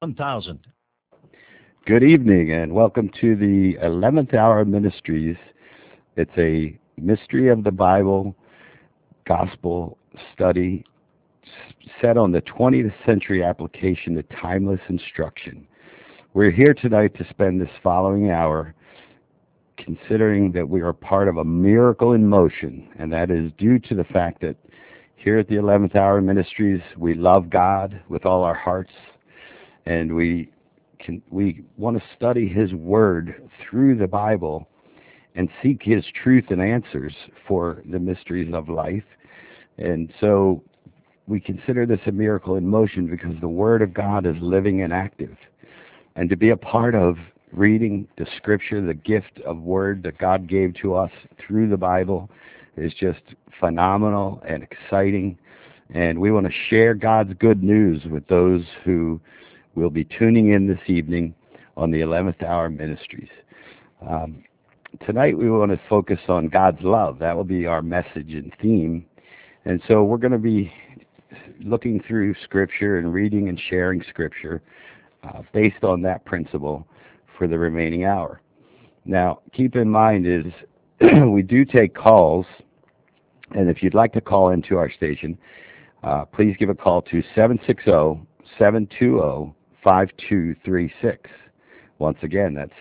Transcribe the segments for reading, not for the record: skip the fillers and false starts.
1000. Good evening and welcome to the 11th Hour Ministries. It's a mystery of the Bible gospel study set on the 20th century application to timeless instruction. We're here tonight to spend this following hour considering that we are part of a miracle in motion, and that is due to the fact that here at the 11th Hour Ministries, we love God with all our hearts, and we want to study His Word through the Bible and seek His truth and answers for the mysteries of life. And so we consider this a miracle in motion because the Word of God is living and active. And to be a part of reading the Scripture, the gift of Word that God gave to us through the Bible, is just phenomenal and exciting. And we want to share God's good news with those who will be tuning in this evening on the 11th Hour Ministries. Um, Tonight we want to focus on God's love. That will be our message and theme. And so we're going to be looking through Scripture and reading and sharing Scripture based on that principle for the remaining hour. Now, keep in mind is we do take calls, and if you'd like to call into our station, please give a call to 760-720-5236. Once again, that's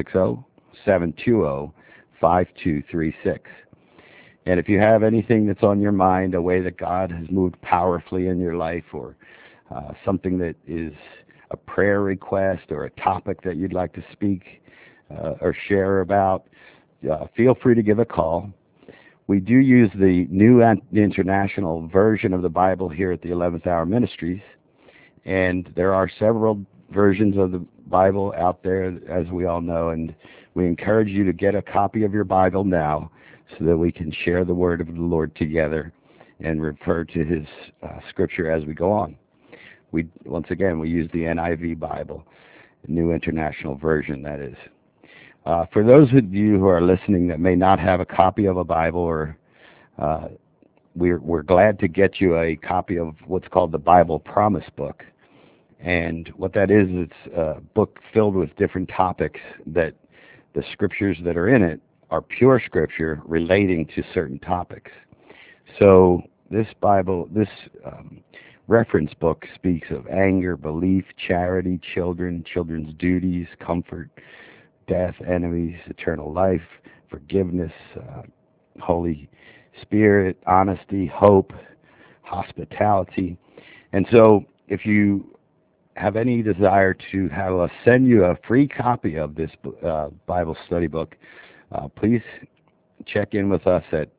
760-720-5236. And if you have anything that's on your mind, a way that God has moved powerfully in your life, or something that is a prayer request or a topic that you'd like to speak or share about, feel free to give a call. We do use the New International Version of the Bible here at the 11th Hour Ministries, and there are several versions of the Bible out there, as we all know, and we encourage you to get a copy of your Bible now so that we can share the Word of the Lord together and refer to His Scripture as we go on. Once again, we use the NIV Bible, New International Version, that is. For those of you who are listening that may not have a copy of a Bible, or uh, we're glad to get you a copy of what's called the Bible Promise Book. And what that is, it's a book filled with different topics that the scriptures that are in it are pure scripture relating to certain topics. So this reference book speaks of anger, belief, charity, children, children's duties, comfort, death, enemies, eternal life, forgiveness, Holy Spirit, honesty, hope, hospitality. And so if you have any desire to have us send you a free copy of this Bible study book, please check in with us at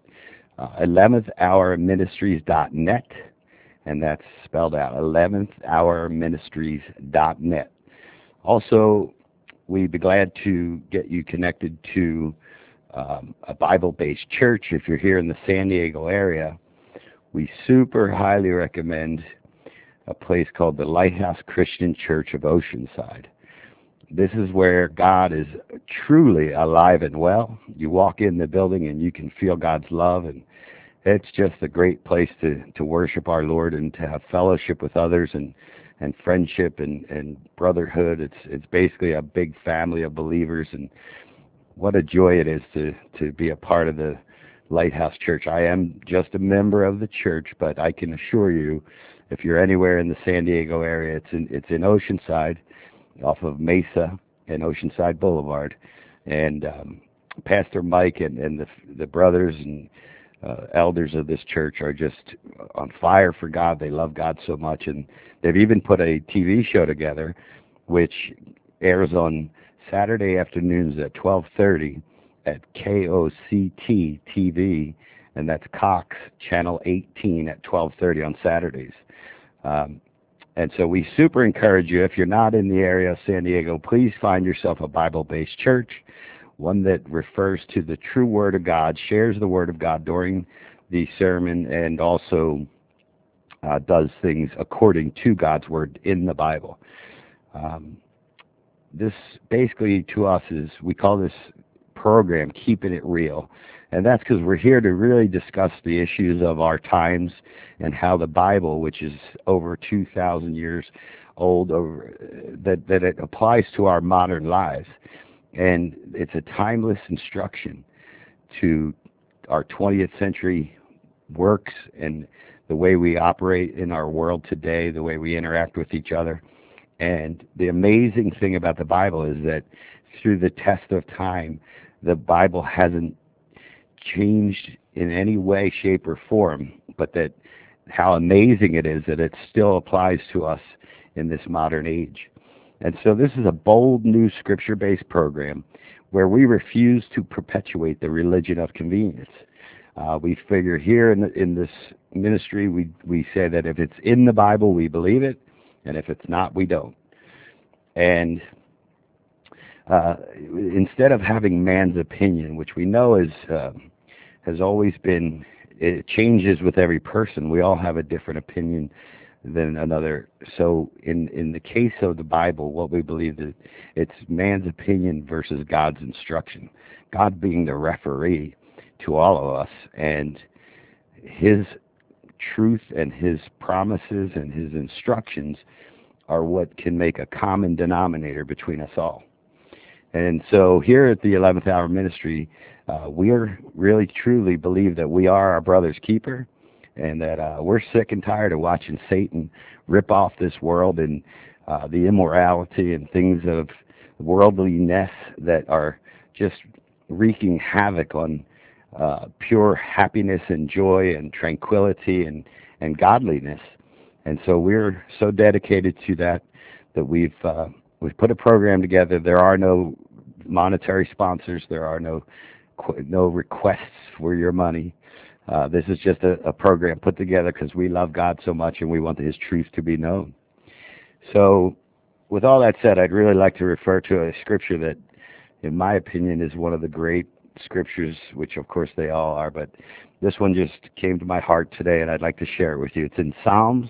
11thhourministries.net, and that's spelled out 11thhourministries.net. Also, we'd be glad to get you connected to a Bible-based church if you're here in the San Diego area. We super highly recommend a place called the Lighthouse Christian Church of Oceanside. This is where God is truly alive and well. You walk in the building and you can feel God's love, and it's just a great place to worship our Lord and to have fellowship with others, and friendship and brotherhood. It's basically a big family of believers, and what a joy it is to be a part of the Lighthouse Church. I am just a member of the church, but I can assure you, if you're anywhere in the San Diego area, it's in Oceanside, off of Mesa and Oceanside Boulevard, and Pastor Mike and the brothers and elders of this church are just on fire for God. They love God so much, and they've even put a TV show together, which airs on Saturday afternoons at 12:30 at KOCT TV, and that's Cox Channel 18 at 12:30 on Saturdays. Um, and so we super encourage you, if you're not in the area of San Diego, please find yourself a Bible-based church, one that refers to the true Word of God, shares the Word of God during the sermon, and also does things according to God's Word in the Bible. Um, this basically to us is, we call this program Keeping It Real. And that's because we're here to really discuss the issues of our times and how the Bible, which is over 2,000 years old, or that it applies to our modern lives, and it's a timeless instruction to our 20th century works and the way we operate in our world today, the way we interact with each other. And the amazing thing about the Bible is that through the test of time, the Bible hasn't changed in any way, shape, or form, but that how amazing it is that it still applies to us in this modern age. And so this is a bold new scripture-based program where we refuse to perpetuate the religion of convenience. We figure here in this ministry, we say that if it's in the Bible, we believe it, and if it's not, we don't. And instead of having man's opinion, which we know has always been, it changes with every person. We all have a different opinion than another. So in the case of the Bible, what we believe that it's man's opinion versus God's instruction. God being the referee to all of us, and his truth and his promises and his instructions are what can make a common denominator between us all. And so here at the 11th Hour Ministry, we really truly believe that we are our brother's keeper, and that we're sick and tired of watching Satan rip off this world and the immorality and things of worldliness that are just wreaking havoc on pure happiness and joy and tranquility and godliness. And so we're so dedicated to that we've put a program together. There are no monetary sponsors. There are no requests for your money. This is just a program put together because we love God so much and we want his truth to be known. So with all that said, I'd really like to refer to a scripture that, in my opinion, is one of the great scriptures, which of course they all are, but this one just came to my heart today and I'd like to share it with you. It's in Psalms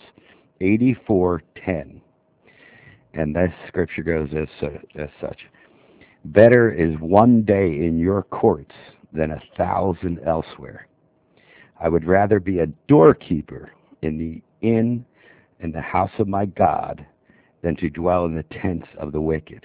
84:10. And that scripture goes as such. Better is one day in your courts than 1,000 elsewhere. I would rather be a doorkeeper in the house of my God than to dwell in the tents of the wicked.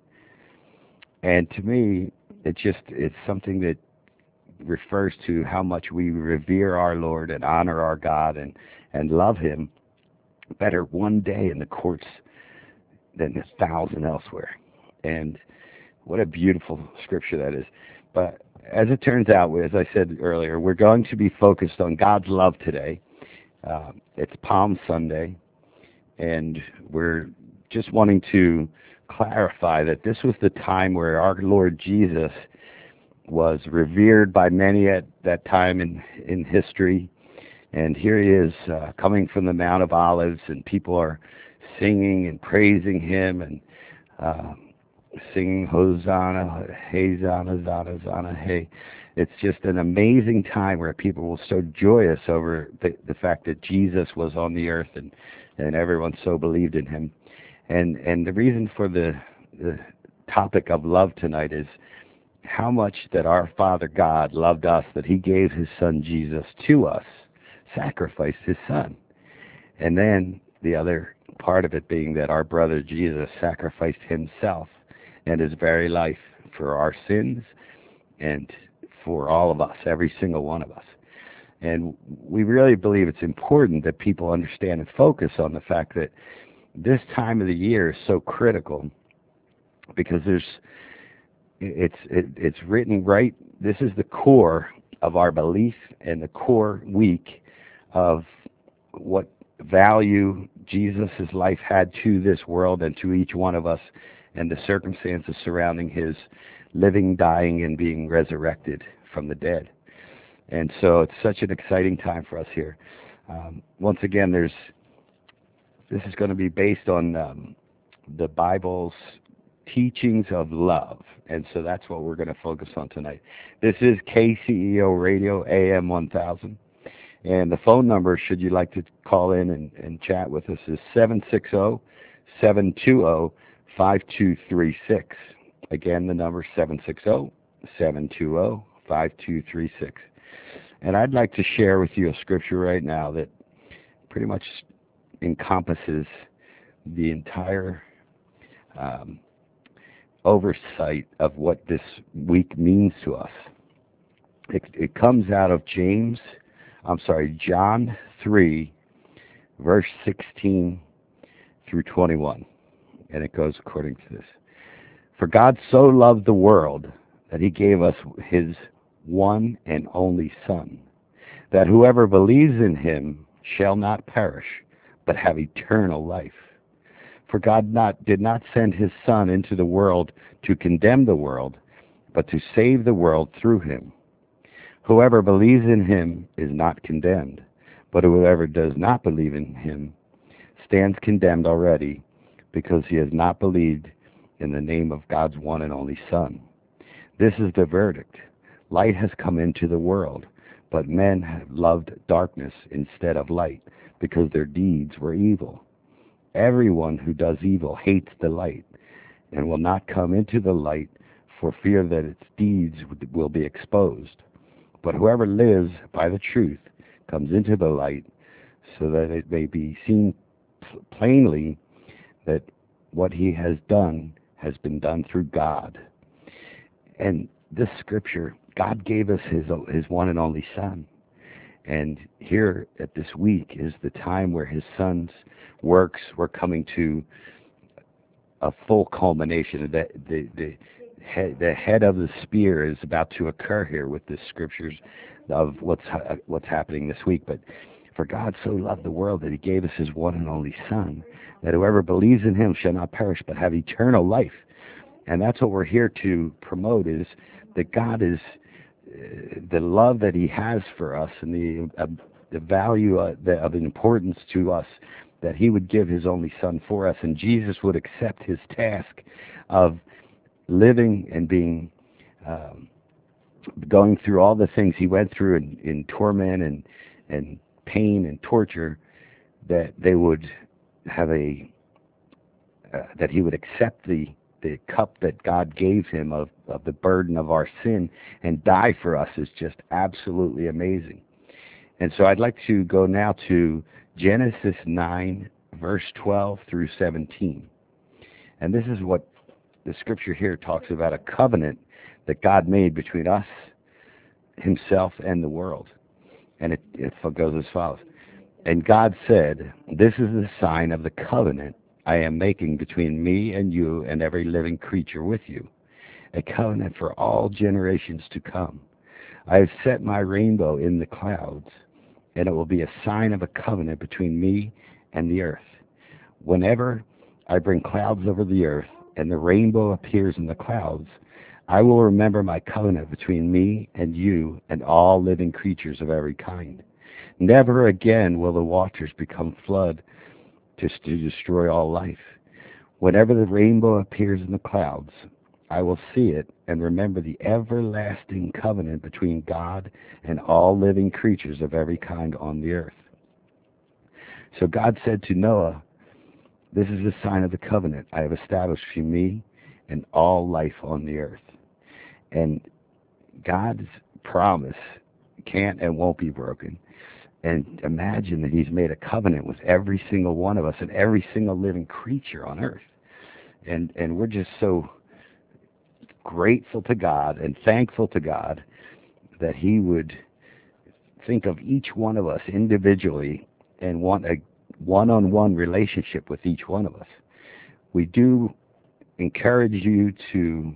And to me, it's something that refers to how much we revere our Lord and honor our God and love him. Better one day in the courts than 1,000 elsewhere. And what a beautiful scripture that is. But as it turns out, as I said earlier, we're going to be focused on God's love today. It's Palm Sunday, and we're just wanting to clarify that this was the time where our Lord Jesus was revered by many at that time in history. And here he is coming from the Mount of Olives, and people are singing and praising him and singing Hosanna, hey, Zana, Zana, Zana, hey. It's just an amazing time where people were so joyous over the fact that Jesus was on the earth and everyone so believed in him. And the reason for the topic of love tonight is how much that our Father God loved us, that he gave his son Jesus to us, sacrificed his son. And then the other part of it being that our brother Jesus sacrificed himself and his very life for our sins and for all of us, every single one of us. And we really believe it's important that people understand and focus on the fact that this time of the year is so critical because it's written right. This is the core of our belief and the core week of what value Jesus' life had to this world and to each one of us, and the circumstances surrounding his living, dying, and being resurrected from the dead. And so it's such an exciting time for us here. Once again, this is going to be based on the Bible's teachings of love, and so that's what we're going to focus on tonight. This is KCEO Radio, AM 1000. And the phone number, should you like to call in and chat with us, is 760-720-5236. Again, the number 760-720-5236. And I'd like to share with you a scripture right now that pretty much encompasses the entire um, oversight of what this week means to us. It comes out of John 3, verse 16 through 21. And it goes according to this. For God so loved the world that he gave us his one and only Son, that whoever believes in him shall not perish, but have eternal life. For God did not send his Son into the world to condemn the world, but to save the world through him. Whoever believes in him is not condemned, but whoever does not believe in him stands condemned already, because he has not believed in the name of God's one and only Son. This is the verdict. Light has come into the world, but men have loved darkness instead of light, because their deeds were evil. Everyone who does evil hates the light, and will not come into the light for fear that its deeds will be exposed. But whoever lives by the truth comes into the light, so that it may be seen plainly that what he has done has been done through God. And this scripture, God gave us his one and only Son. And here at this week is the time where his Son's works were coming to a full culmination. The head of the spear is about to occur here with the scriptures of what's happening this week. But for God so loved the world that he gave us his one and only Son, that whoever believes in him shall not perish but have eternal life. And that's what we're here to promote, is that God is the love that he has for us, and the value of importance to us, that he would give his only Son for us, and Jesus would accept his task of living and being going through all the things he went through in torment and pain and torture, that they would have that he would accept the cup that God gave him of the burden of our sin and die for us is just absolutely amazing. And so I'd like to go now to Genesis 9, verse 12 through 17. And this is what the scripture here talks about, a covenant that God made between us, himself, and the world. And it goes as follows. And God said, "This is the sign of the covenant I am making between me and you and every living creature with you, a covenant for all generations to come. I have set my rainbow in the clouds, and it will be a sign of a covenant between me and the earth. Whenever I bring clouds over the earth and the rainbow appears in the clouds, I will remember my covenant between me and you and all living creatures of every kind. Never again will the waters become flood to destroy all life. Whenever the rainbow appears in the clouds, I will see it and remember the everlasting covenant between God and all living creatures of every kind on the earth." So God said to Noah, "This is the sign of the covenant I have established between me and all life on the earth." And God's promise can't and won't be broken. And imagine that he's made a covenant with every single one of us and every single living creature on earth. And we're just so grateful to God and thankful to God that he would think of each one of us individually and want a one-on-one relationship with each one of us. We do encourage you to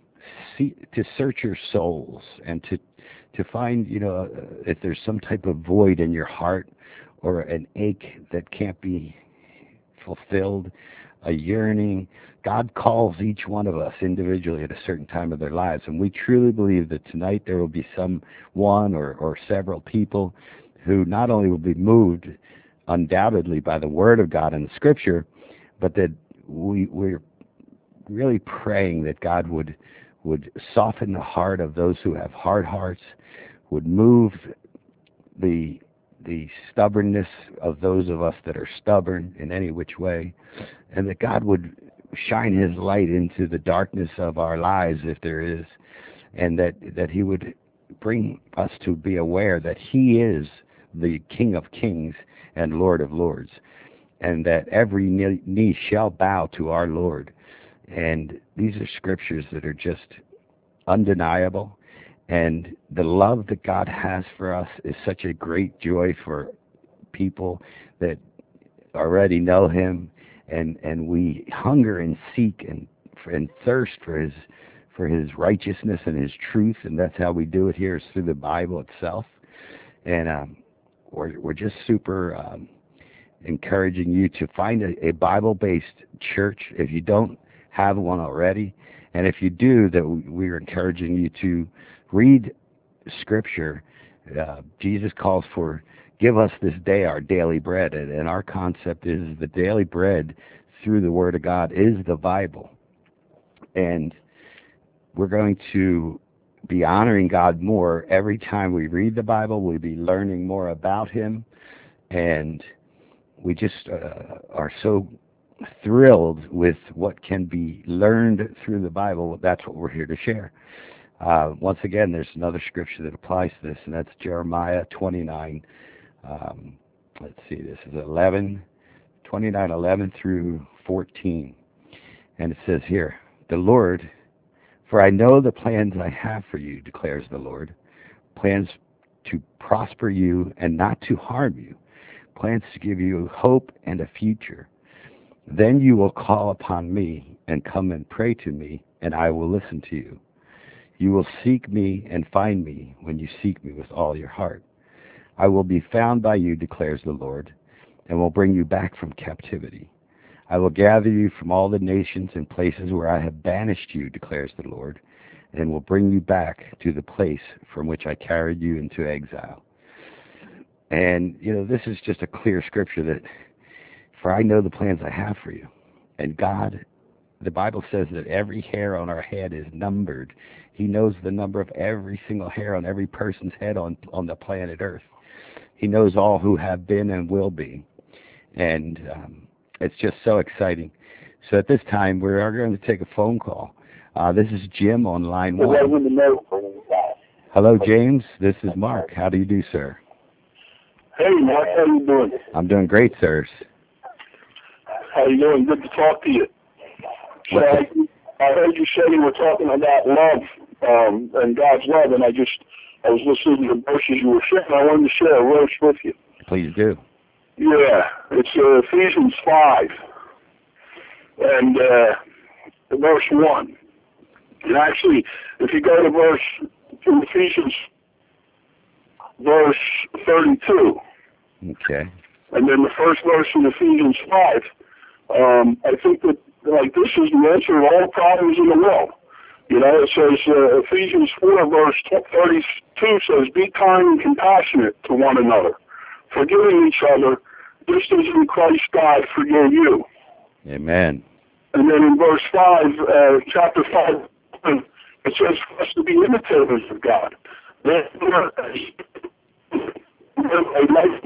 search your souls and to find, if there's some type of void in your heart or an ache that can't be fulfilled, a yearning. God calls each one of us individually at a certain time of their lives, and we truly believe that tonight there will be one or several people who not only will be moved undoubtedly by the Word of God and the Scripture, but that we're really praying that God would soften the heart of those who have hard hearts, would move the stubbornness of those of us that are stubborn in any which way, and that God would shine his light into the darkness of our lives if there is, and that he would bring us to be aware that he is the King of Kings and Lord of Lords. and that every knee shall bow to our Lord. And these are scriptures that are just undeniable. And the love that God has for us is such a great joy for people that already know him, and we hunger and seek and thirst for his righteousness and his truth, and that's how we do it here, is through the Bible itself. And we're just super encouraging you to find a Bible-based church if you don't have one already. And if you do, that we're encouraging you to read Scripture. Jesus calls for, give us this day our daily bread. And our concept is the daily bread through the Word of God is the Bible. And we're going to be honoring God more every time we read the Bible. We'll be learning more about him. And we just are so thrilled with what can be learned through the Bible. That's what we're here to share. Once again, there's another scripture that applies to this, and that's Jeremiah 29. Let's see, this is 29:11 through 14. And it says here, the Lord, for I know the plans I have for you, declares the Lord, plans to prosper you and not to harm you, plans to give you hope and a future. Then you will call upon me and come and pray to me, and I will listen to you. You will seek me and find me when you seek me with all your heart. I will be found by you, declares the Lord, and will bring you back from captivity. I will gather you from all the nations and places where I have banished you, declares the Lord, and will bring you back to the place from which I carried you into exile. And, this is just a clear scripture that, for I know the plans I have for you. And God, the Bible says that every hair on our head is numbered. He knows the number of every single hair on every person's head on the planet Earth. He knows all who have been and will be. And it's just so exciting. So at this time, we are going to take a phone call. This is Jim on line 1. Hello, James. This is Mark. How do you do, sir? Hey, Mark. How you doing? I'm doing great, sir. How you doing? Good to talk to you. So I heard you say you were talking about love and God's love, and I was listening to the verses you were sharing. I wanted to share a verse with you. Please do. Yeah, it's Ephesians 5, and verse 1. And actually, if you go to Ephesians verse 32, okay, and then the first verse in Ephesians 5, I think that this is the answer to all problems in the world. It says Ephesians 4 verse 32 says, "Be kind and compassionate to one another, forgiving each other, just as in Christ God forgave you." Amen. And then in verse 5, chapter 5, it says for us to be imitators of God. Therefore, a life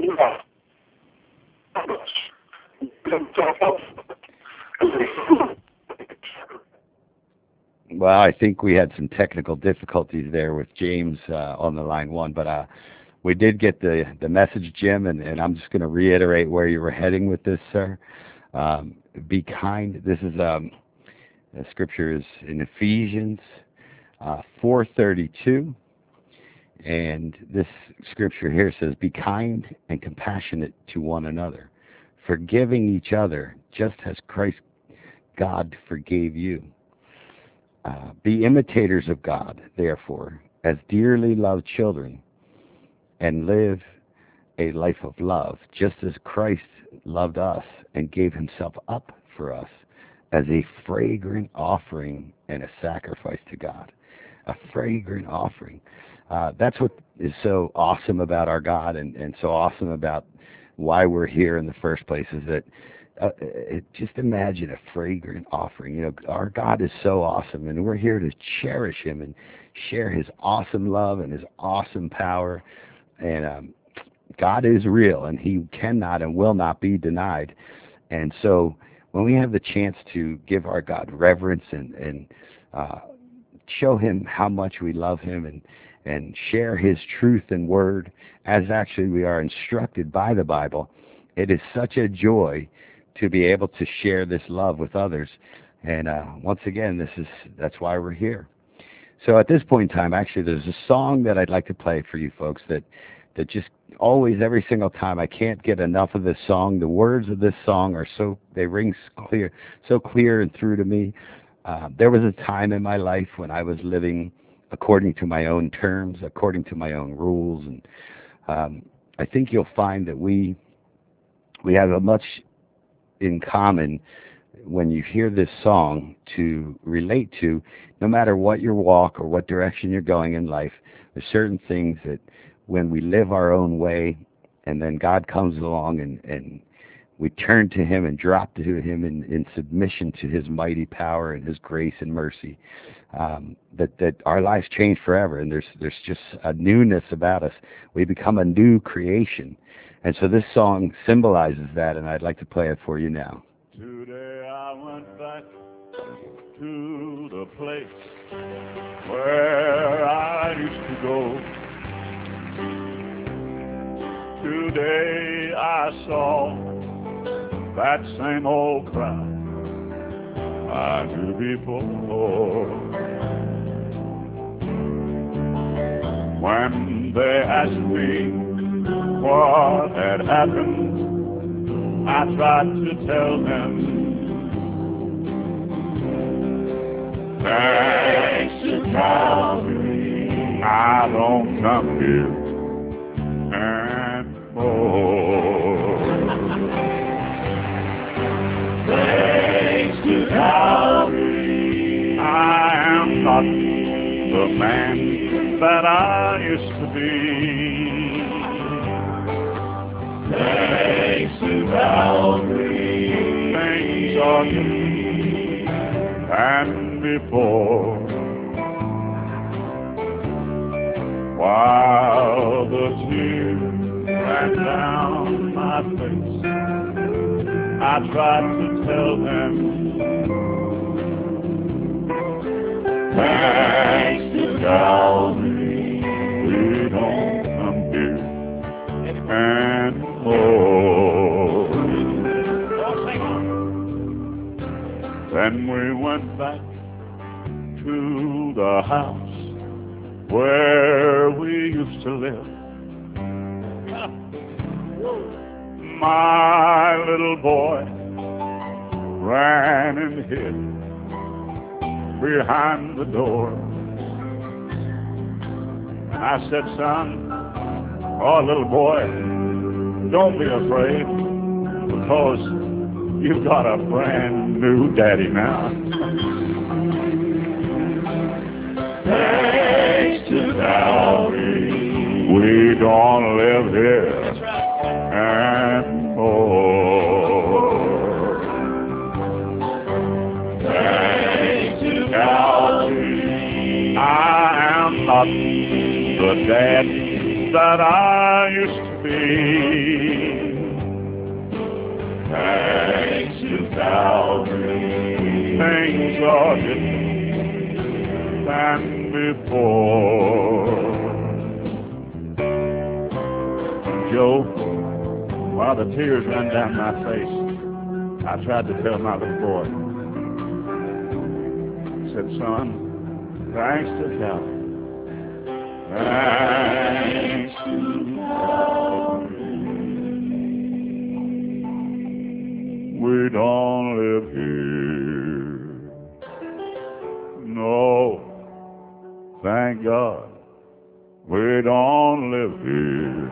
Well, I think we had some technical difficulties there with James on the line 1, but we did get the message, Jim, and I'm just going to reiterate where you were heading with this, sir. Be kind. This is the scripture is in Ephesians 4:32, and this scripture here says, "Be kind and compassionate to one another, forgiving each other, just as Christ God forgave you. Be imitators of God, therefore, as dearly loved children, and live a life of love, just as Christ loved us and gave himself up for us as a fragrant offering and a sacrifice to God." A fragrant offering. That's what is so awesome about our God, and so awesome about why we're here in the first place, is that just imagine a fragrant offering. Our God is so awesome, and we're here to cherish him and share his awesome love and his awesome power. And God is real, and he cannot and will not be denied. And so when we have the chance to give our God reverence and show him how much we love him and share his truth and word, as actually we are instructed by the Bible, it is such a joy to be able to share this love with others. And once again, that's why we're here. So at this point in time, actually, there's a song that I'd like to play for you folks that just always, every single time, I can't get enough of this song. The words of this song are they ring so clear and through to me. There was a time in my life when I was living according to my own terms, according to my own rules, and I think you'll find that we have a much in common when you hear this song to relate to. No matter what your walk or what direction you're going in life, there's certain things that when we live our own way and then God comes along and we turn to him and drop to him in submission to his mighty power and his grace and mercy, that our lives change forever, and there's just a newness about us. We become a new creation. And so this song symbolizes that, and I'd like to play it for you now. Today I went back to the place where I used to go. Today I saw that same old crowd I knew before. When they asked me what had happened, I tried to tell them, thanks to Calvary, I don't come here anymore. Thanks to Calvary, I am not the man that I used to be. Thanks to Calvary, things are different than before. While the tears ran down my face, I tried to tell them, thanks to Calvary, we don't come here anymore. Then we went back to the house where we used to live. My little boy ran and hid behind the door. And I said, son, oh, little boy, don't be afraid, because you've got a brand new daddy now. Thanks to Calvary, we don't live here anymore. Thanks to Calvary, I am not the dad that I used to be. Thanks to Calvary, things are different than before. Joe, while the tears ran down my face, I tried to tell my little boy. I said, son, thanks to Calvary. Thanks to Calvary, we don't live here. No, thank God, we don't live here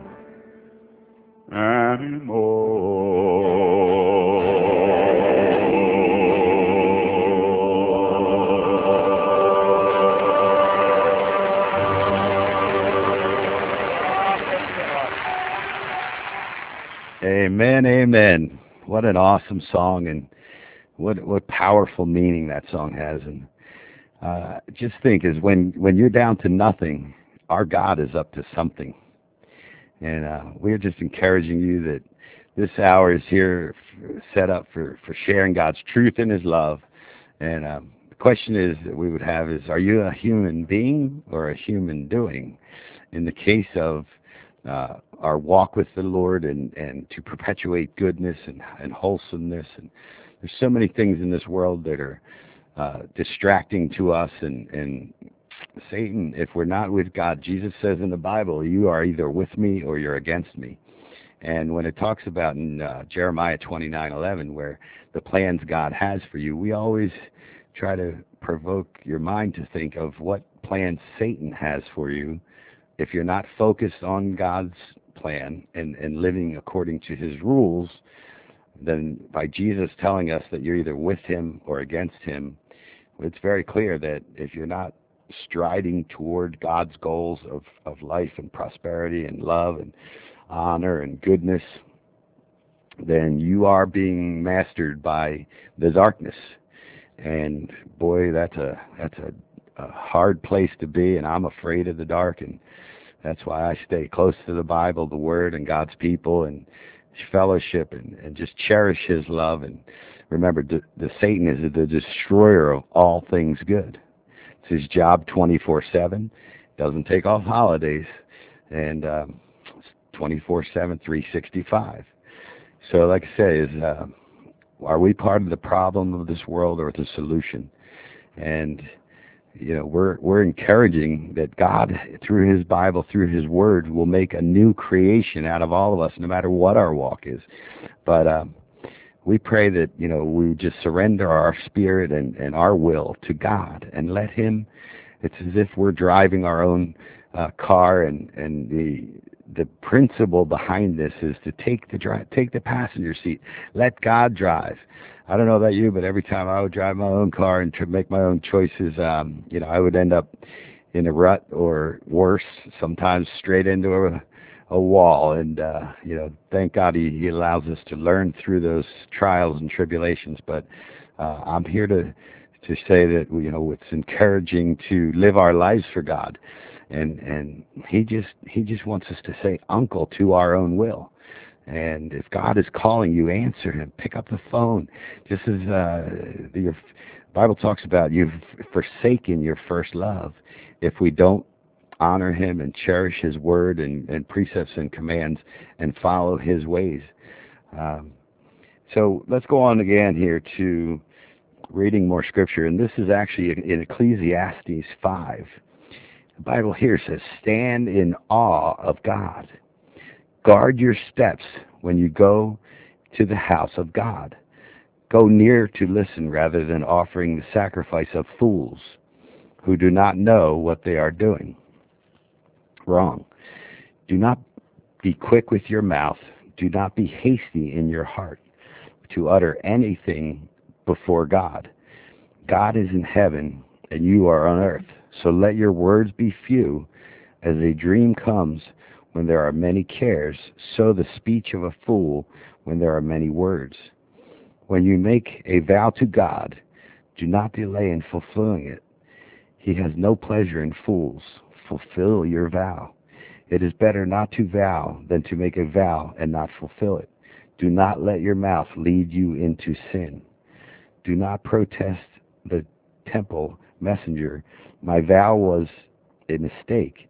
anymore. Amen, amen. What an awesome song, and what powerful meaning that song has. And just think, is when you're down to nothing, our God is up to something. And we're just encouraging you that this hour is here set up for sharing God's truth and his love. And the question is that we would have is, are you a human being or a human doing? In the case of our walk with the Lord and to perpetuate goodness and wholesomeness. And there's so many things in this world that are distracting to us. And Satan, if we're not with God, Jesus says in the Bible, you are either with me or you're against me. And when it talks about in Jeremiah 29:11, where the plans God has for you, we always try to provoke your mind to think of what plans Satan has for you. If you're not focused on God's plan and living according to his rules, then by Jesus telling us that you're either with him or against him, it's very clear that if you're not striding toward God's goals of life and prosperity and love and honor and goodness, then you are being mastered by the darkness. And boy, that's a hard place to be, and I'm afraid of the dark, and that's why I stay close to the Bible, the Word, and God's people, and fellowship, and just cherish his love. And remember, the Satan is the destroyer of all things good. It's his job 24/7. Doesn't take off holidays, and 24/7, 365. So, like I say, are we part of the problem of this world or the solution? And we're encouraging that God, through his Bible, through his Word, will make a new creation out of all of us, no matter what our walk is. But we pray that we just surrender our spirit and our will to God and let him. It's as if we're driving our own car, and the principle behind this is to take the passenger seat, let God drive. I don't know about you, but every time I would drive my own car and to make my own choices, I would end up in a rut, or worse, sometimes straight into a wall. And thank God he allows us to learn through those trials and tribulations. But I'm here to say that it's encouraging to live our lives for God, and he just wants us to say uncle to our own will. And if God is calling you, answer him. Pick up the phone. Just as the Bible talks about, you've forsaken your first love. If we don't honor him and cherish his word and precepts and commands and follow his ways. So let's go on again here to reading more scripture. And this is actually in Ecclesiastes 5. The Bible here says, stand in awe of God. Guard your steps when you go to the house of God. Go near to listen rather than offering the sacrifice of fools who do not know what they are doing. Wrong. Do not be quick with your mouth. Do not be hasty in your heart to utter anything before God. God is in heaven and you are on earth. So let your words be few. As a dream comes when there are many cares, so the speech of a fool when there are many words. When you make a vow to God, do not delay in fulfilling it. He has no pleasure in fools. Fulfill your vow. It is better not to vow than to make a vow and not fulfill it. Do not let your mouth lead you into sin. Do not protest the temple messenger. My vow was a mistake.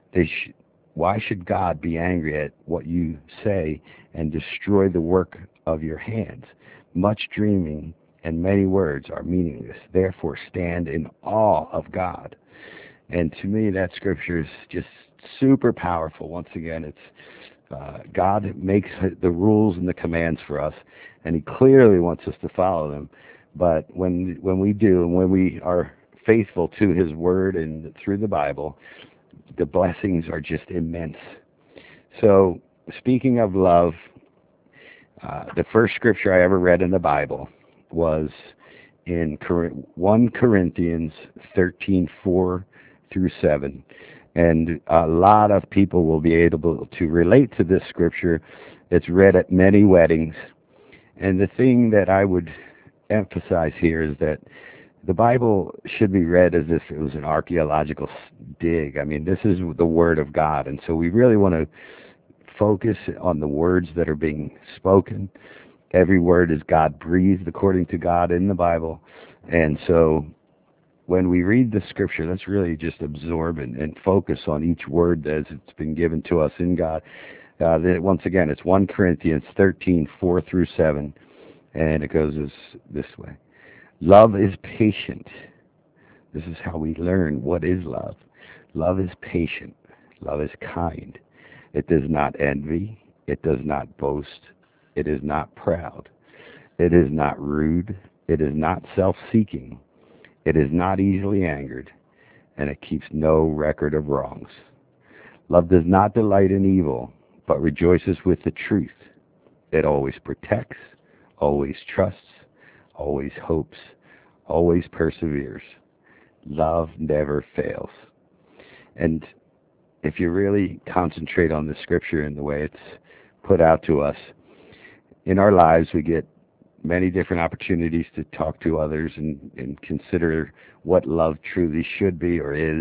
Why should God be angry at what you say and destroy the work of your hands? Much dreaming and many words are meaningless. Therefore, stand in awe of God. And to me, that scripture is just super powerful. Once again, it's God makes the rules and the commands for us, and he clearly wants us to follow them. But when we do, and when we are faithful to his word and through the Bible, the blessings are just immense. So, speaking of love, the first scripture I ever read in the Bible was in 1 Corinthians 13:4 through 7. And a lot of people will be able to relate to this scripture. It's read at many weddings. And the thing that I would emphasize here is that the Bible should be read as if it was an archaeological dig. I mean, this is the Word of God, and so we really want to focus on the words that are being spoken. Every word is God-breathed according to God in the Bible, and so when we read the scripture, let's really just absorb and focus on each word as it's been given to us in God. Once again, it's 1 Corinthians 13:4 through 7, and it goes this way. Love is patient. This is how we learn what is love. Love is patient. Love is kind. It does not envy. It does not boast. It is not proud. It is not rude. It is not self-seeking. It is not easily angered, and it keeps no record of wrongs. Love does not delight in evil, but rejoices with the truth. It always protects, always trusts, always hopes, always perseveres. Love never fails. And if you really concentrate on the scripture and the way it's put out to us, in our lives we get many different opportunities to talk to others and consider what love truly should be or is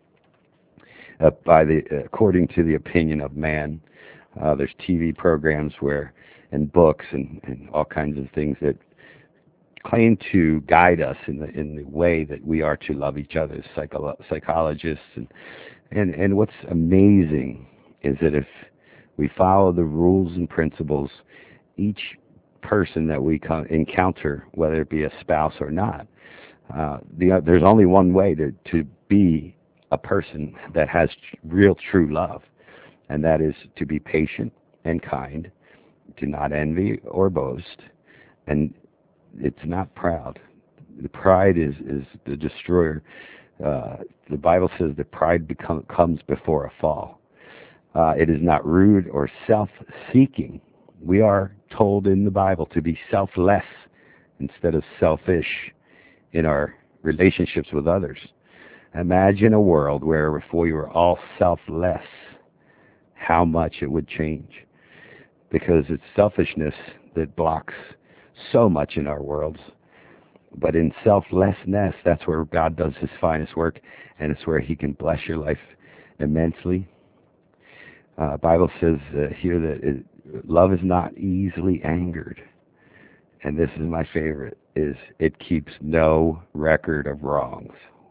according to the opinion of man. There's TV programs and books and all kinds of things that claim to guide us in the way that we are to love each other, psychologists. And what's amazing is that if we follow the rules and principles, each person that we encounter, whether it be a spouse or not, there's only one way to be a person that has real true love, and that is to be patient and kind, to not envy or boast, and it's not proud. The pride is the destroyer. The Bible says that pride comes before a fall. It is not rude or self-seeking. We are told in the Bible to be selfless instead of selfish in our relationships with others. Imagine a world where if we were all selfless, how much it would change. Because it's selfishness that blocks so much in our worlds. But in selflessness, that's where God does his finest work, and it's where he can bless your life immensely. Bible says here that love is not easily angered. And this is my favorite, is it keeps no record of wrongs.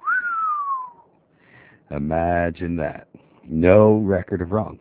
Imagine that. No record of wrongs.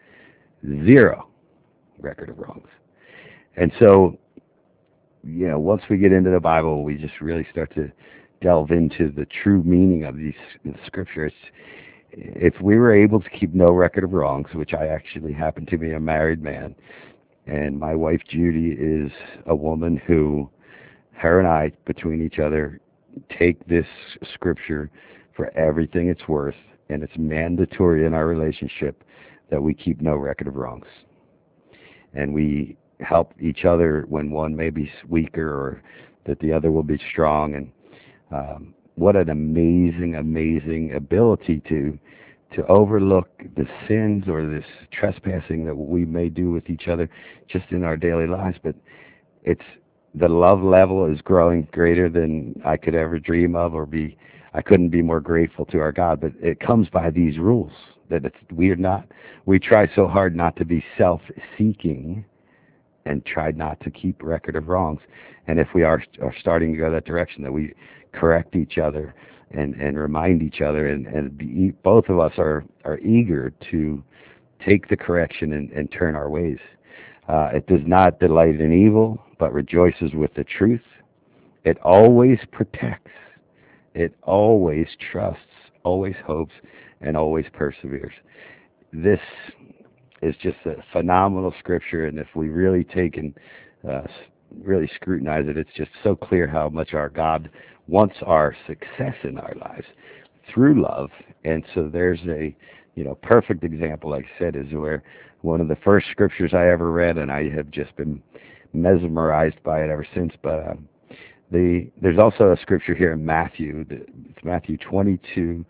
Zero record of wrongs. And so, once we get into the Bible, we just really start to delve into the true meaning of these scriptures. If we were able to keep no record of wrongs, which I actually happen to be a married man, and my wife Judy is a woman who, her and I, between each other, take this scripture for everything it's worth, and it's mandatory in our relationship that we keep no record of wrongs. And we help each other when one may be weaker or that the other will be strong. And what an amazing, amazing ability to overlook the sins or this trespassing that we may do with each other just in our daily lives. But the love level is growing greater than I could ever dream of I couldn't be more grateful to our God. But it comes by these rules that we try so hard not to be self-seeking and try not to keep record of wrongs. And if we are starting to go that direction, that we correct each other and remind each other, and both of us are eager to take the correction and turn our ways. It does not delight in evil, but rejoices with the truth. It always protects. It always trusts, always hopes, and always perseveres. This is just a phenomenal scripture, and if we really take and really scrutinize it, it's just so clear how much our God wants our success in our lives through love. And so there's a perfect example, like I said, is where one of the first scriptures I ever read, and I have just been mesmerized by it ever since. But there's also a scripture here in Matthew. It's Matthew 22,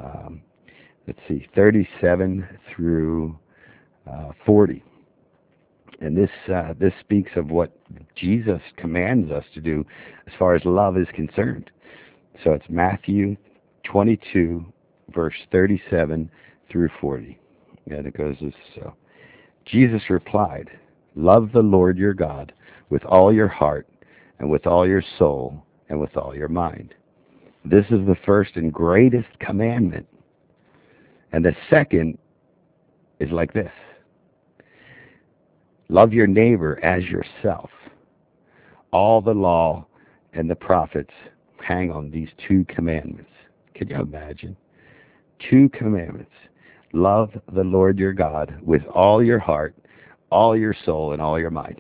37 through 40. And this speaks of what Jesus commands us to do as far as love is concerned. So it's Matthew 22, verse 37 through 40. And it goes as so. Jesus replied, "Love the Lord your God with all your heart and with all your soul and with all your mind. This is the first and greatest commandment. And the second is like this. Love your neighbor as yourself. All the law and the prophets hang on these two commandments. Can you imagine? Two commandments. Love the Lord your God with all your heart, all your soul, and all your mind.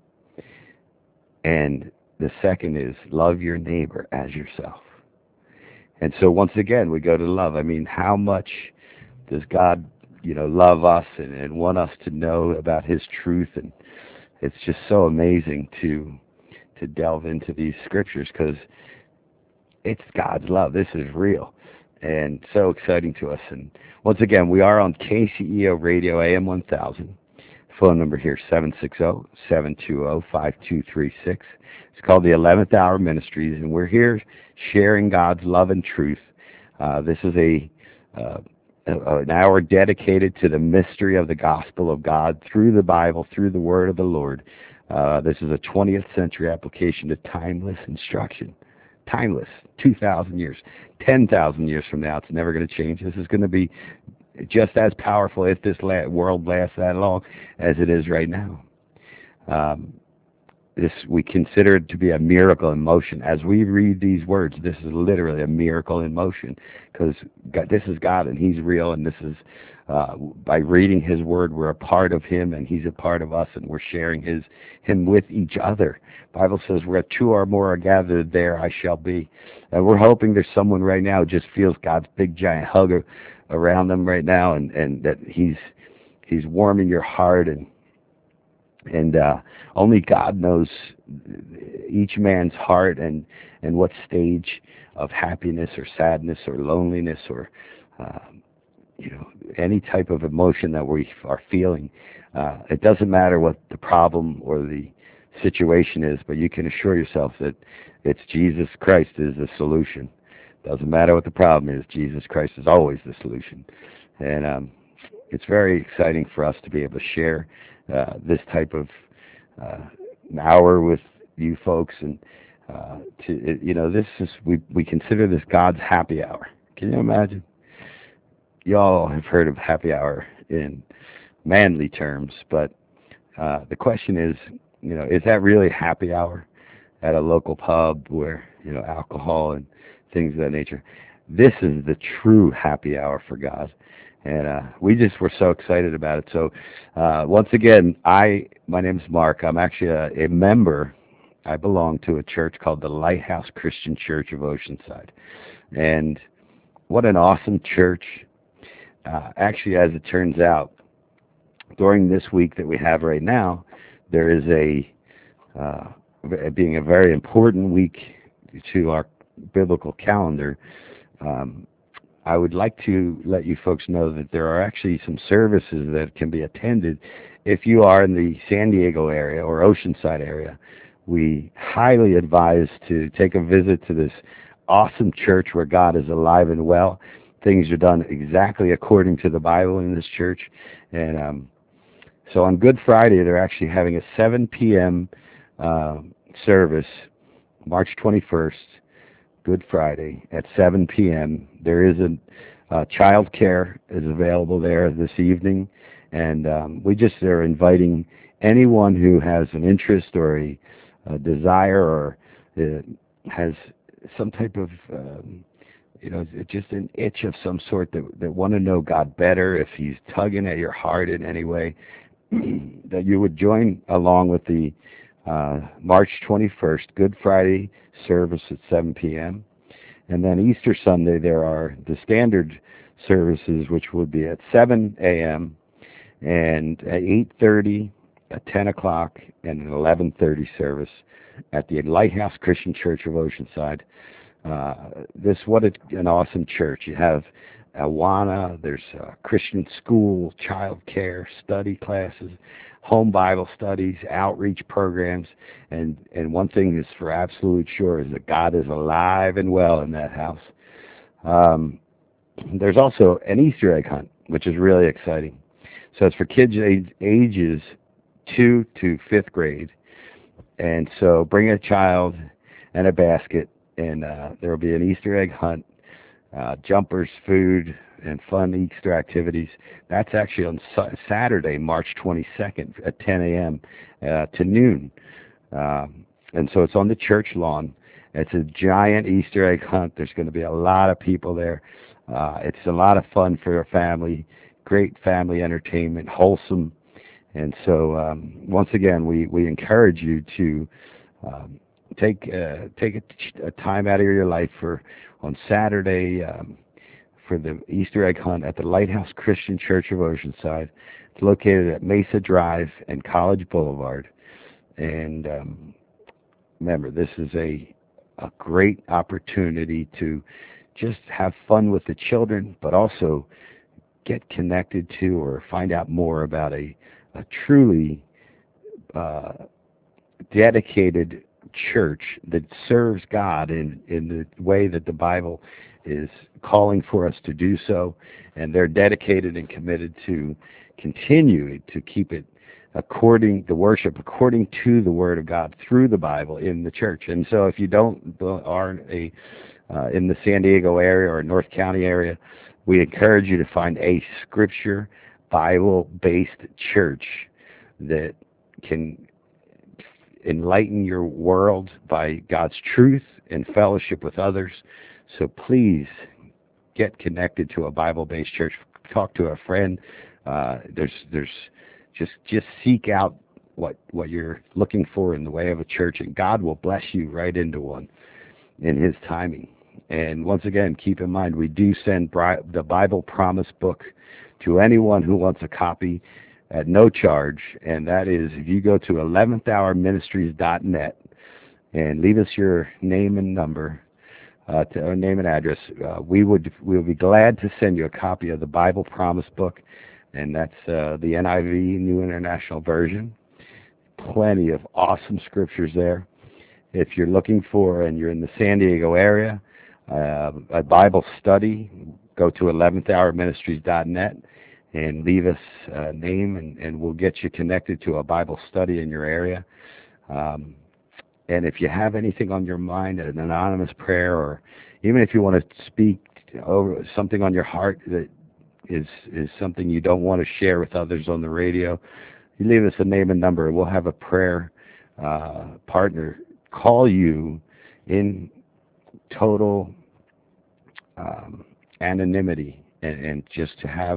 And the second is love your neighbor as yourself. And so once again, we go to love. I mean, how much does God, love us and want us to know about his truth? And it's just so amazing to delve into these scriptures because it's God's love. This is real and so exciting to us. And once again, we are on KCEO Radio AM 1000. Phone number here, 760-720-5236. It's called the 11th Hour Ministries, and we're here sharing God's love and truth. This is an hour dedicated to the mystery of the gospel of God through the Bible, through the Word of the Lord. This is a 20th century application to timeless instruction. Timeless, 2,000 years, 10,000 years from now, it's never going to change. This is going to be just as powerful if this world lasts that long as it is right now. We consider it to be a miracle in motion. As we read these words, this is literally a miracle in motion because this is God and he's real, and this is by reading his word, we're a part of him and he's a part of us, and we're sharing him with each other. The Bible says where two or more are gathered, there I shall be. And we're hoping there's someone right now who just feels God's big giant hug around them right now, and that he's warming your heart, and only God knows each man's heart and what stage of happiness or sadness or loneliness or any type of emotion that we are feeling. It doesn't matter what the problem or the situation is, but you can assure yourself that it's Jesus Christ is the solution. Doesn't matter what the problem is, Jesus Christ is always the solution. And it's very exciting for us to be able to share this type of hour with you folks, and this is we consider this God's happy hour. Can you imagine? You all have heard of happy hour in manly terms, but the question is, is that really happy hour at a local pub where alcohol and things of that nature? This is the true happy hour for God. And we just were so excited about it. So once again, my name's Mark. I'm actually a member. I belong to a church called the Lighthouse Christian Church of Oceanside. And what an awesome church. Actually, as it turns out, during this week that we have right now, there is being a very important week to our biblical calendar. I would like to let you folks know that there are actually some services that can be attended if you are in the San Diego area or Oceanside area. We highly advise to take a visit to this awesome church where God is alive and well. Things are done exactly according to the Bible in this church. And so on Good Friday, they're actually having a 7 p.m. Service, March 21st, Good Friday at 7 p.m. There is child care is available there this evening, and we just are inviting anyone who has an interest or a desire or has some type of just an itch of some sort that want to know God better. If he's tugging at your heart in any way, that you would join along with the March 21st Good Friday service at 7 p.m. And then Easter Sunday, there are the standard services, which would be at 7 a.m. and at 8:30, at 10 o'clock, and an 11:30 service at the Lighthouse Christian Church of Oceanside. What an awesome church. You have Awana, there's Christian school, child care, study classes, home Bible studies, outreach programs, and one thing is for absolute sure is that God is alive and well in that house. There's also an Easter egg hunt, which is really exciting. So it's for kids ages 2 to 5th grade, and so bring a child and a basket and there will be an Easter egg hunt, jumpers, food, and fun Easter activities. That's actually on Saturday, March 22nd at 10 a.m. To noon. And so it's on the church lawn. It's a giant Easter egg hunt. There's going to be a lot of people there. It's a lot of fun for a family, great family entertainment, wholesome. And so once again, we encourage you to take a time out of your life on Saturday for the Easter egg hunt at the Lighthouse Christian Church of Oceanside. It's located at Mesa Drive and College Boulevard. And remember, this is a great opportunity to just have fun with the children, but also get connected to or find out more about a truly dedicated church that serves God in the way that the Bible is calling for us to do so, and they're dedicated and committed to continue to keep it the worship according to the Word of God through the Bible in the church. And so if you aren't in the San Diego area or North County area, we encourage you to find a Scripture, Bible-based church that can enlighten your world by God's truth and fellowship with others. So please get connected to a Bible-based church. Talk to a friend. There's just seek out what you're looking for in the way of a church, and God will bless you right into one in His timing. And once again, keep in mind, we do send the Bible Promise book to anyone who wants a copy at no charge, and that is if you go to 11thhourministries.net and leave us your name and number, name and address, we'll be glad to send you a copy of the Bible Promise book, and that's the NIV, New International Version. Plenty of awesome scriptures there. If you're looking for, and you're in the San Diego area, a Bible study, go to 11thhourministries.net and leave us a name, and we'll get you connected to a Bible study in your area. And if you have anything on your mind, an anonymous prayer, or even if you want to speak over something on your heart that is something you don't want to share with others on the radio, you leave us a name and number, and we'll have a prayer partner call you in total anonymity, and just to have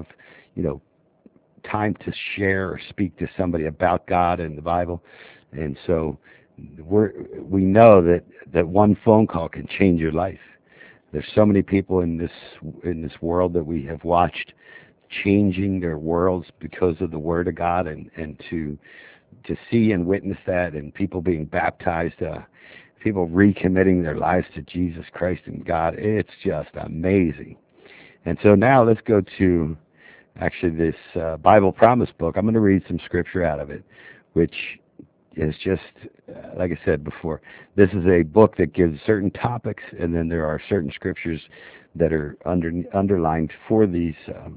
time to share or speak to somebody about God and the Bible. And so we know that one phone call can change your life. There's so many people in this world that we have watched changing their worlds because of the Word of God, and to see and witness that, and people being baptized, people recommitting their lives to Jesus Christ and God. It's just amazing. And so now let's go to actually this Bible Promise book. I'm going to read some scripture out of it, which is just, like I said before, this is a book that gives certain topics, and then there are certain scriptures that are underlined for these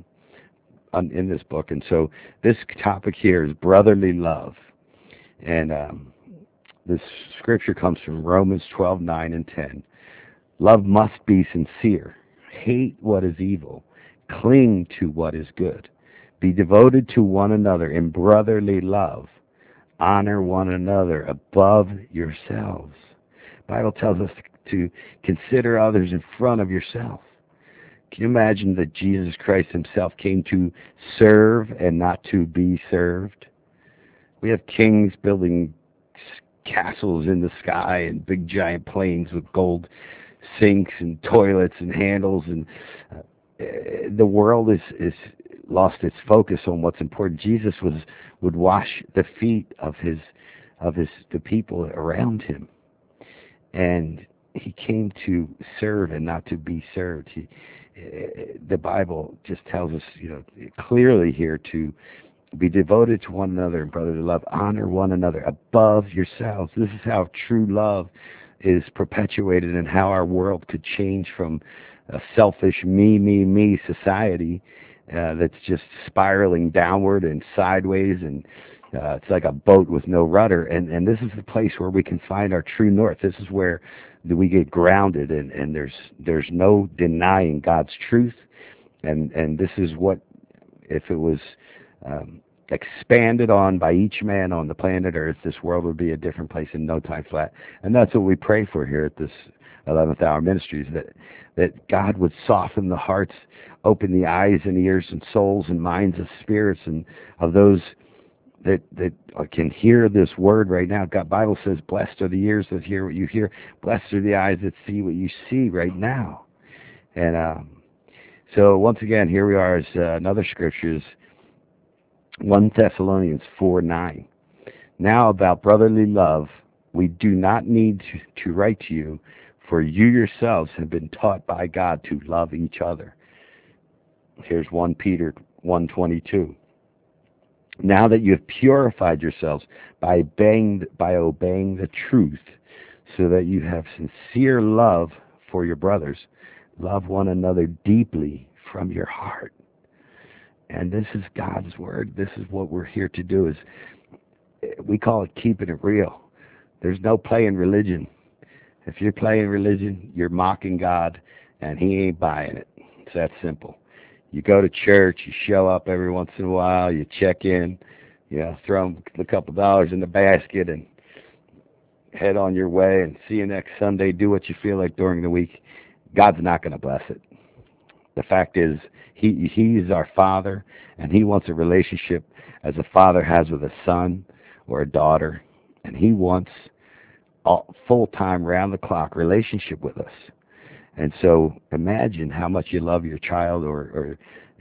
in this book. And so this topic here is brotherly love. And this scripture comes from Romans 12:9 and 10. Love must be sincere. Hate what is evil. Cling to what is good. Be devoted to one another in brotherly love. Honor one another above yourselves. The Bible tells us to consider others in front of yourself. Can you imagine that Jesus Christ Himself came to serve and not to be served? We have kings building castles in the sky and big giant planes with gold sinks and toilets and handles, and the world is lost its focus on what's important. Jesus would wash the feet of the people around Him, and He came to serve and not to be served. The Bible just tells us, clearly here, to be devoted to one another in brotherly love. Honor one another above yourselves. This is how true love is perpetuated, and how our world could change from a selfish me society that's just spiraling downward and sideways, and It's like a boat with no rudder, and this is the place where we can find our true north. This is where we get grounded, and there's no denying God's truth, and this is what, if it was expanded on by each man on the planet Earth, this world would be a different place in no time flat. And that's what we pray for here at this 11th Hour Ministries, that God would soften the hearts, open the eyes and ears and souls and minds of spirits and of those that can hear this word right now. God, Bible says, blessed are the ears that hear what you hear. Blessed are the eyes that see what you see right now. And so once again, here we are as another scripture is 1 Thessalonians 4:9. Now about brotherly love, we do not need to write to you, for you yourselves have been taught by God to love each other. Here's 1 Peter 1:22. Now that you have purified yourselves by obeying the truth, so that you have sincere love for your brothers, love one another deeply from your heart. And this is God's word. This is what we're here to do. Is we call it keeping it real. There's no playing religion. If you're playing religion, you're mocking God, and He ain't buying it. It's that simple. You go to church, you show up every once in a while, you check in, throw a couple dollars in the basket and head on your way and see you next Sunday, do what you feel like during the week. God's not going to bless it. The fact is, He is our Father, and He wants a relationship as a father has with a son or a daughter, and He wants a full-time, round-the-clock relationship with us. And so imagine how much you love your child or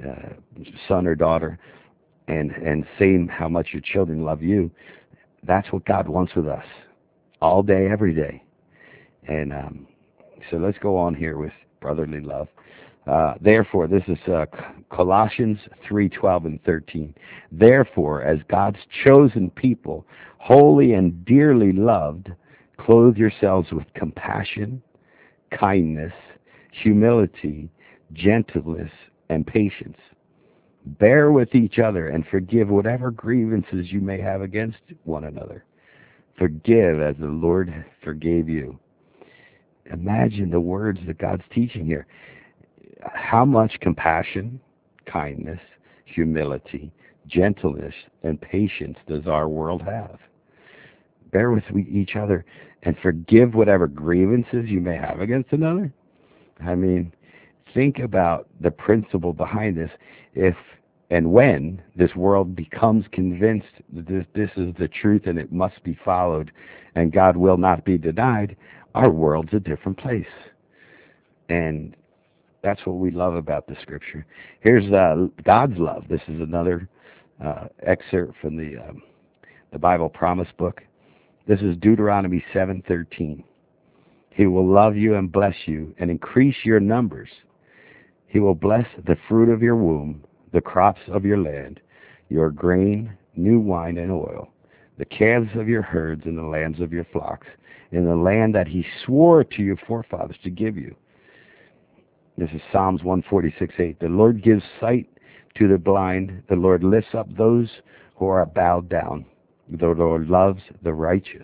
son or daughter, and same how much your children love you. That's what God wants with us, all day, every day. And so let's go on here with brotherly love. Therefore, this is Colossians 3:12 and 13. Therefore, as God's chosen people, holy and dearly loved, clothe yourselves with compassion, kindness, humility, gentleness, and patience. Bear with each other and forgive whatever grievances you may have against one another. Forgive as the Lord forgave you. Imagine the words that God's teaching here. How much compassion, kindness, humility, gentleness, and patience does our world have? Bear with each other and forgive whatever grievances you may have against another. I mean, think about the principle behind this. If and when this world becomes convinced that this is the truth and it must be followed and God will not be denied, our world's a different place. And that's what we love about the Scripture. Here's God's love. This is another excerpt from the Bible Promise Book. This is Deuteronomy 7:13. He will love you and bless you and increase your numbers. He will bless the fruit of your womb, the crops of your land, your grain, new wine and oil, the calves of your herds and the lambs of your flocks, in the land that He swore to your forefathers to give you. This is Psalms 146:8. The Lord gives sight to the blind. The Lord lifts up those who are bowed down. The Lord loves the righteous.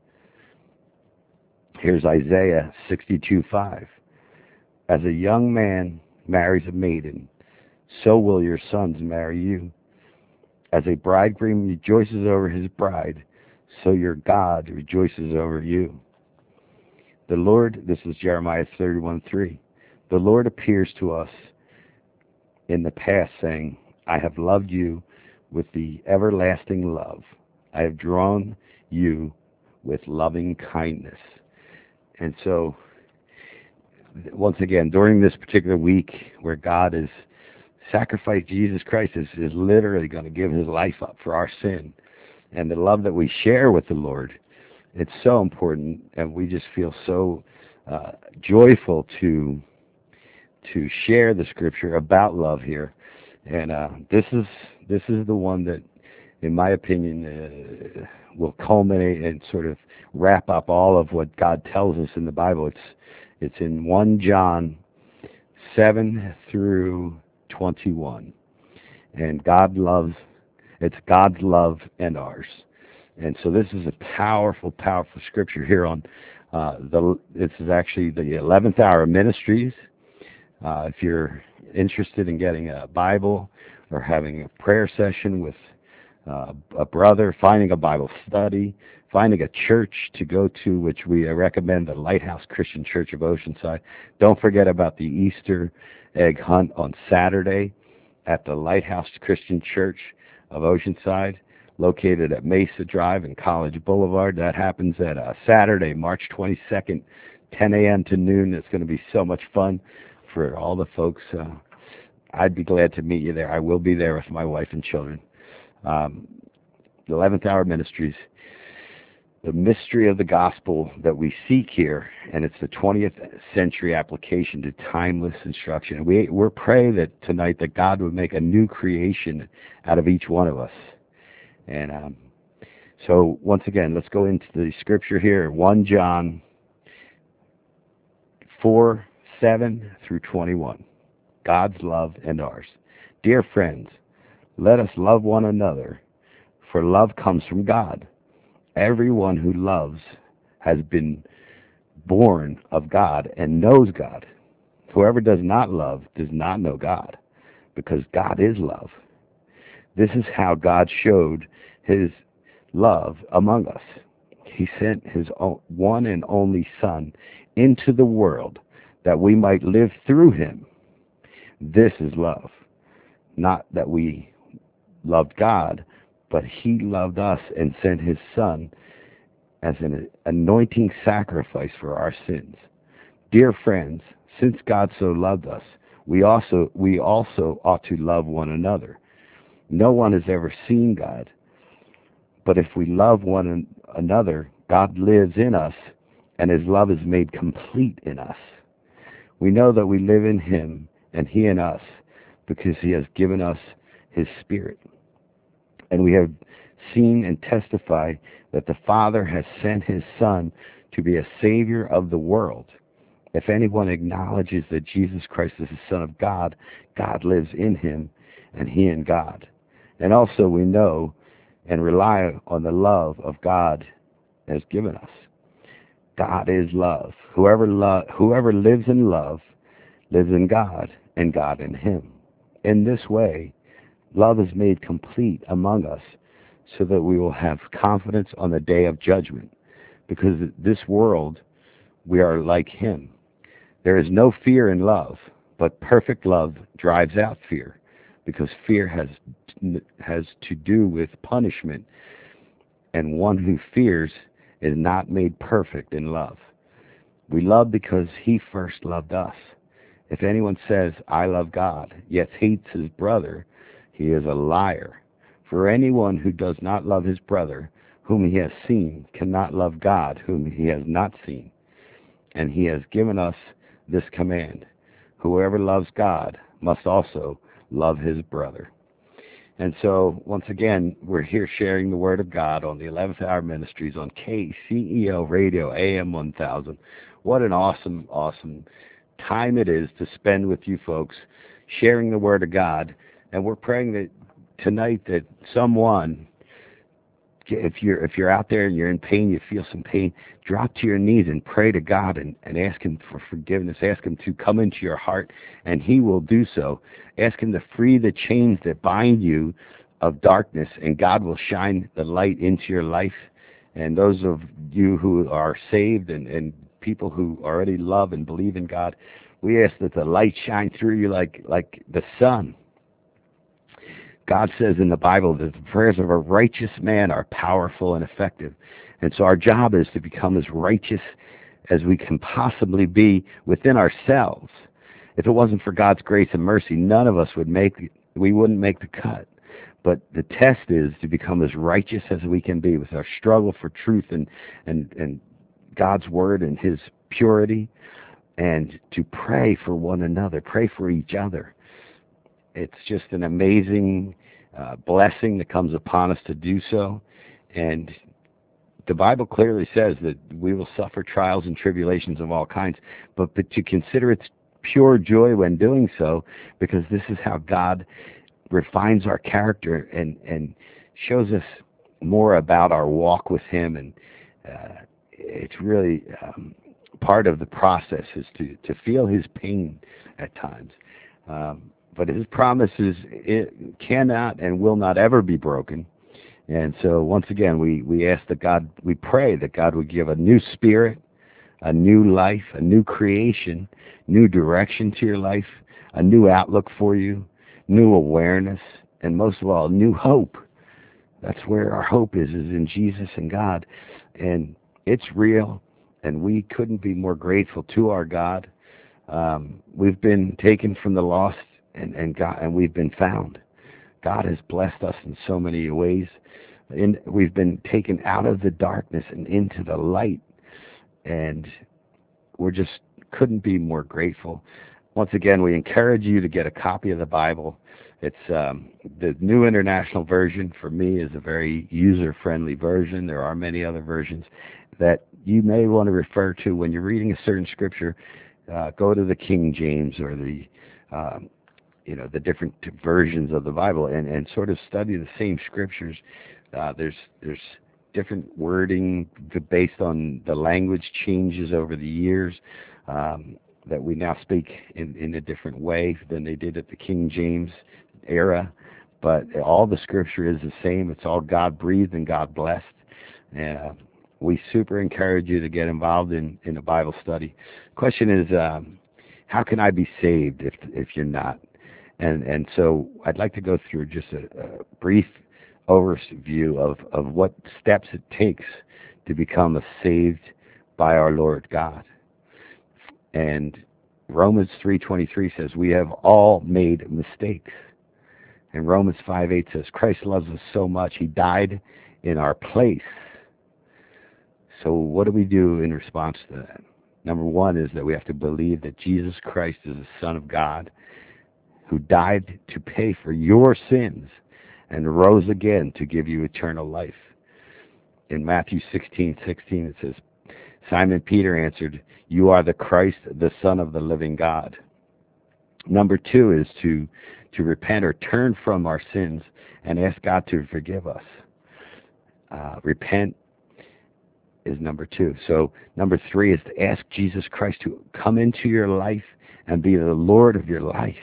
Here's Isaiah 62:5. As a young man marries a maiden, so will your sons marry you. As a bridegroom rejoices over his bride, so your God rejoices over you. The Lord, this is Jeremiah 31:3. The Lord appears to us in the past, saying, I have loved you with the everlasting love. I have drawn you with loving kindness. And so, once again, during this particular week where God has sacrificed, Jesus Christ is literally going to give His life up for our sin. And the love that we share with the Lord, it's so important, and we just feel so joyful to share the Scripture about love here. And this is the one that, in my opinion, will culminate and sort of wrap up all of what God tells us in the Bible. It's in 1 John 7 through 21. And God loves, It's God's love and ours. And so this is a powerful, powerful scripture here on this is actually the 11th Hour Ministries. If you're interested in getting a Bible or having a prayer session with a brother, finding a Bible study, finding a church to go to, which we recommend, the Lighthouse Christian Church of Oceanside. Don't forget about the Easter egg hunt on Saturday at the Lighthouse Christian Church of Oceanside, located at Mesa Drive and College Boulevard. That happens at Saturday, March 22nd, 10 a.m. to noon. It's going to be so much fun for all the folks. I'd be glad to meet you there. I will be there with my wife and children. The 11th Hour Ministries, the mystery of the gospel that we seek here, and it's the 20th century application to timeless instruction. We're praying that tonight that God would make a new creation out of each one of us. And so once again, let's go into the scripture here, 1 John 4:7-21. God's love and ours. Dear friends, let us love one another, for love comes from God. Everyone who loves has been born of God and knows God. Whoever does not love does not know God, because God is love. This is how God showed his love among us. He sent his one and only Son into the world that we might live through him. This is love. Not that we loved God, but he loved us and sent his Son as an anointing sacrifice for our sins. Dear friends, since God so loved us, we also ought to love one another. No one has ever seen God, but if we love one another, God lives in us, and his love is made complete in us. We know that we live in him, and he in us, because he has given us his Spirit. And we have seen and testify that the Father has sent his Son to be a Savior of the world. If anyone acknowledges that Jesus Christ is the Son of God, God lives in him, and he in God. And also we know and rely on the love of God has given us. God is love. Whoever lives in love lives in God, and God in him. In this way, love is made complete among us, so that we will have confidence on the day of judgment. Because this world, we are like him. There is no fear in love, but perfect love drives out fear, because fear has to do with punishment, and one who fears is not made perfect in love. We love because he first loved us. If anyone says, I love God, yet hates his brother, he is a liar. For anyone who does not love his brother, whom he has seen, cannot love God, whom he has not seen. And he has given us this command: whoever loves God must also love his brother. And so, once again, we're here sharing the Word of God on the 11th Hour Ministries on KCEO Radio AM 1000. What an awesome, awesome time it is to spend with you folks, sharing the Word of God. And we're praying that tonight that someone, if you're out there and you're in pain, you feel some pain, drop to your knees and pray to God and ask him for forgiveness. Ask him to come into your heart, and he will do so. Ask him to free the chains that bind you of darkness, and God will shine the light into your life. And those of you who are saved and people who already love and believe in God, we ask that the light shine through you like the sun. God says in the Bible that the prayers of a righteous man are powerful and effective. And so our job is to become as righteous as we can possibly be within ourselves. If it wasn't for God's grace and mercy, none of us we wouldn't make the cut. But the test is to become as righteous as we can be with our struggle for truth and God's word and his purity, and to pray for one another, pray for each other. It's just an amazing blessing that comes upon us to do so. And the Bible clearly says that we will suffer trials and tribulations of all kinds, but to consider it pure joy when doing so, because this is how God refines our character and shows us more about our walk with Him. And it's really part of the process is to feel His pain at times. But His promises, it cannot and will not ever be broken. And so once again, we ask that God, we pray that God would give a new spirit, a new life, a new creation, new direction to your life, a new outlook for you, new awareness, and most of all, new hope. That's where our hope is in Jesus and God. And it's real, and we couldn't be more grateful to our God. We've been taken from the lost, and God, and we've been found. God has blessed us in so many ways. We've been taken out of the darkness and into the light, and we're just couldn't be more grateful. Once again, we encourage you to get a copy of the Bible. It's the New International Version. For me, is a very user-friendly version. There are many other versions that you may want to refer to when you're reading a certain scripture. Go to the King James or the the different versions of the Bible and sort of study the same scriptures. There's different wording based on the language changes over the years, that we now speak in a different way than they did at the King James era. But all the scripture is the same. It's all God breathed and God blessed. And we super encourage you to get involved in a Bible study. Question is, how can I be saved if you're not? And so I'd like to go through just a brief overview of what steps it takes to become saved by our Lord God. And Romans 3:23 says, we have all made mistakes. And Romans 5:8 says, Christ loves us so much, He died in our place. So what do we do in response to that? Number one is that we have to believe that Jesus Christ is the Son of God, who died to pay for your sins and rose again to give you eternal life. In Matthew 16:16 it says, Simon Peter answered, you are the Christ, the Son of the living God. Number two is to repent or turn from our sins and ask God to forgive us. Repent is number two. So number three is to ask Jesus Christ to come into your life and be the Lord of your life.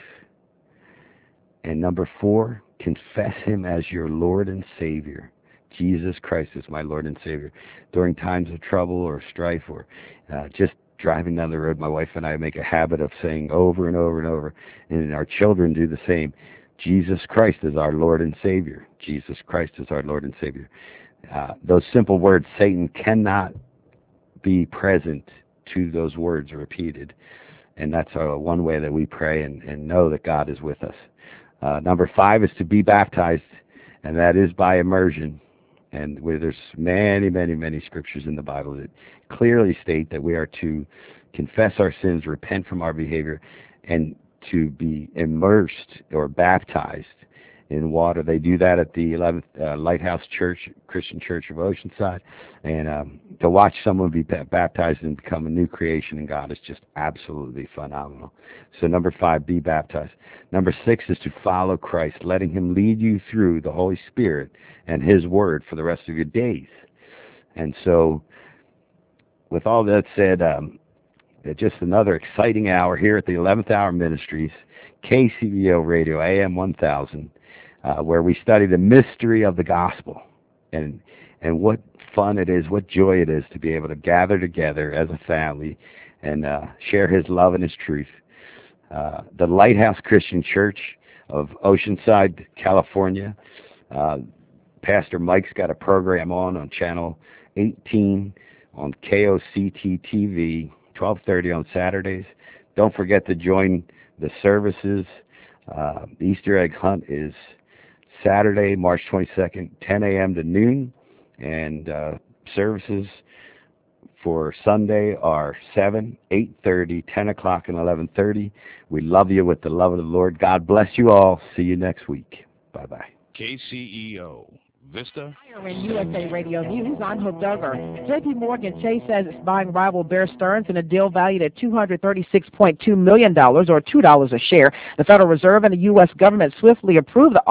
And number four, confess Him as your Lord and Savior. Jesus Christ is my Lord and Savior. During times of trouble or strife or just driving down the road, my wife and I make a habit of saying over and over and over, and our children do the same, Jesus Christ is our Lord and Savior. Jesus Christ is our Lord and Savior. Those simple words, Satan cannot be present to those words repeated. And that's one way that we pray and know that God is with us. Number five is to be baptized, and that is by immersion. And there's many, many, many scriptures in the Bible that clearly state that we are to confess our sins, repent from our behavior, and to be immersed or baptized in water. They do that at the 11th Lighthouse Church, Christian Church of Oceanside. And to watch someone be baptized and become a new creation in God is just absolutely phenomenal. So number five, be baptized. Number six is to follow Christ, letting Him lead you through the Holy Spirit and His Word for the rest of your days. And so with all that said, just another exciting hour here at the 11th Hour Ministries, KCBO Radio, AM 1000, where we study the mystery of the gospel and what fun it is, what joy it is to be able to gather together as a family and share His love and His truth. The Lighthouse Christian Church of Oceanside, California. Pastor Mike's got a program on Channel 18 on KOCT-TV, 12:30 on Saturdays. Don't forget to join the services. The Easter egg hunt is Saturday, March 22nd, 10 a.m. to noon. And services for Sunday are 7, 8:30, 10 o'clock, and 11:30. We love you with the love of the Lord. God bless you all. See you next week. Bye-bye. KCEO, Vista. In USA Radio News, I'm Hope Duggar. J.P. Morgan Chase says it's buying rival Bear Stearns in a deal valued at $236.2 million, or $2 a share. The Federal Reserve and the U.S. government swiftly approved the